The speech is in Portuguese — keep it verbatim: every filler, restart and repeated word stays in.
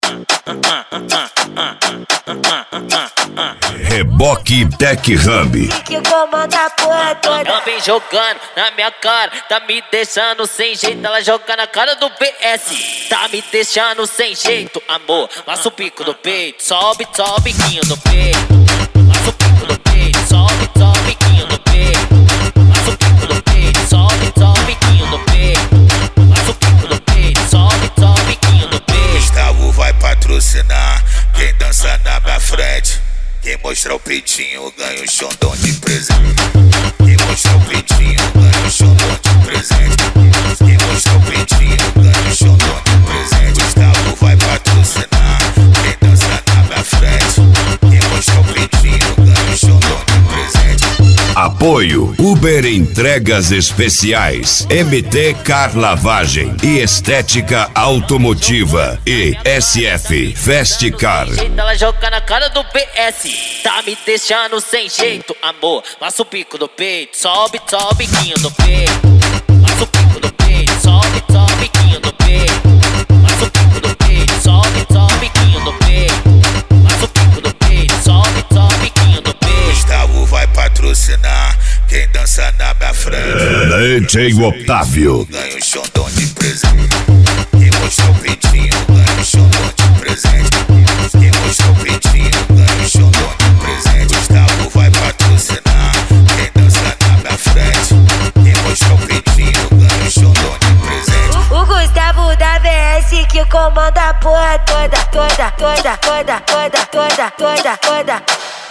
Reboque Tech Hub. Que comanda a porra toda. Ela vem jogando na minha cara, tá me deixando sem jeito. Ela joga na cara do P S, tá me deixando sem jeito, amor. Passa o pico do peito, sobe, sobe, biquinho do peito. Passa o pico do peito, sobe, sobe, biquinho do peito. Passa o pico do peito, sobe, sobe, biquinho do peito. Passa o pico do peito, sobe, sobe, biquinho do peito. Gustavo vai patrocinar quem dança na minha frente. Quem mostrar o peitinho ganha um xondão de presente. Quem mostrar o peitinho ganha um xondão de presente. Quem mostrar o peitinho ganha um xondão de presente. Gustavo vai patrocinar quem dança na minha frente. Quem mostrar o peitinho ganha um xondão de presente. Apoio Uber Entregas Especiais, M T Car Lavagem e Estética Automotiva e S F Fast Car. Ela joga na cara do P S, tá me deixando sem jeito, amor. Passa o pico do peito, sobe, sobe, biquinho do peito. Passa o pico do peito, sobe, sobe, biquinho do peito. Passa o pico do peito, sobe, sobe, biquinho do peito. Passa o pico do peito, sobe, sobe, biquinho do peito. Gustavo vai patrocinar quem dança na minha frente. D J Otávio Ganha um xondão de presente. Quem mostrar o peitinho ganha um xondão de presente. Quem mostrar o peitinho ganha um xondão de presente. Gustavo vai patrocinar quem dança na minha frente. Quem mostrar o peitinho ganha um xondão de presente. O Gustavo da V S que comanda a porra toda, toda, toda, toda, toda, toda, toda, toda.